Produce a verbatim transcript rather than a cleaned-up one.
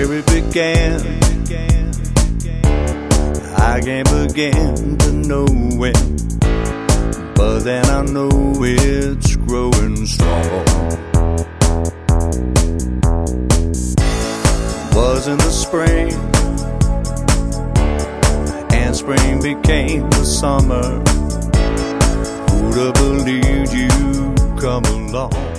where it began. I can't begin to know when, but then I know it's growing strong. Was in the spring, and spring became the summer. Who'd have believed you'd come along?